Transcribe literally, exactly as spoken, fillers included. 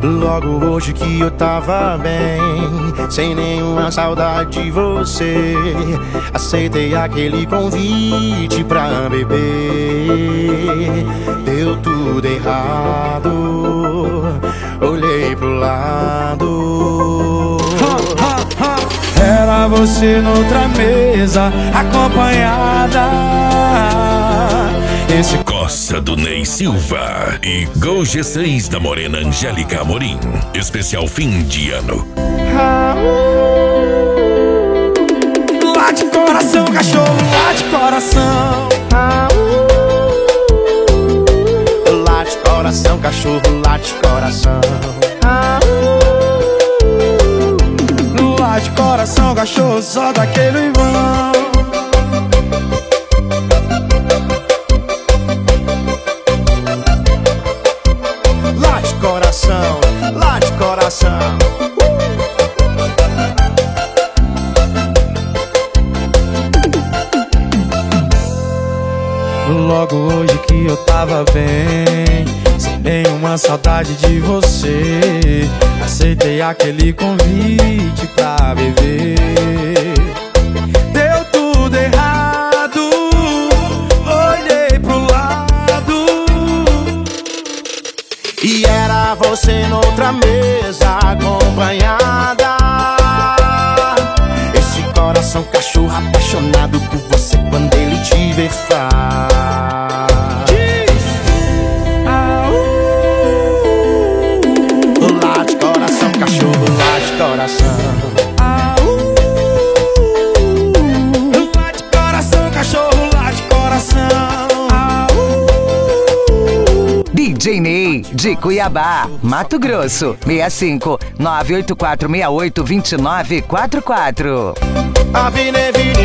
Logo hoje que eu tava bem, sem nenhuma saudade de você, aceitei aquele convite pra beber. Deu tudo errado, olhei pro lado. Era você noutra mesa, acompanhada. Esse Costa do Ney Silva e Gol G seis da Morena Angélica Amorim. Especial fim de ano. Ah, uh, lá de coração, cachorro, lá de coração. Ah, uh, lá de coração, cachorro, lá de coração. Ah, uh, lá de coração, cachorro, só daquele irmão. Lá de coração, lá de coração. Logo hoje que eu tava bem, sem nenhuma saudade de você, aceitei aquele convite pra beber. Deu tudo errado, olhei pro lado, e era você noutra mesa, acompanhada. Esse coração cachorro apaixonado por você, quando ele te vê faz. Ah, uh, lá de coração, cachorro, lá de coração. Ah, uh, lá de coração, cachorro, lá de coração. Ah, uh, D J Ney, de Cuiabá, Mato Grosso, seis cinco nove oito quatro seis oito dois nove quatro quatro. Avine, vine,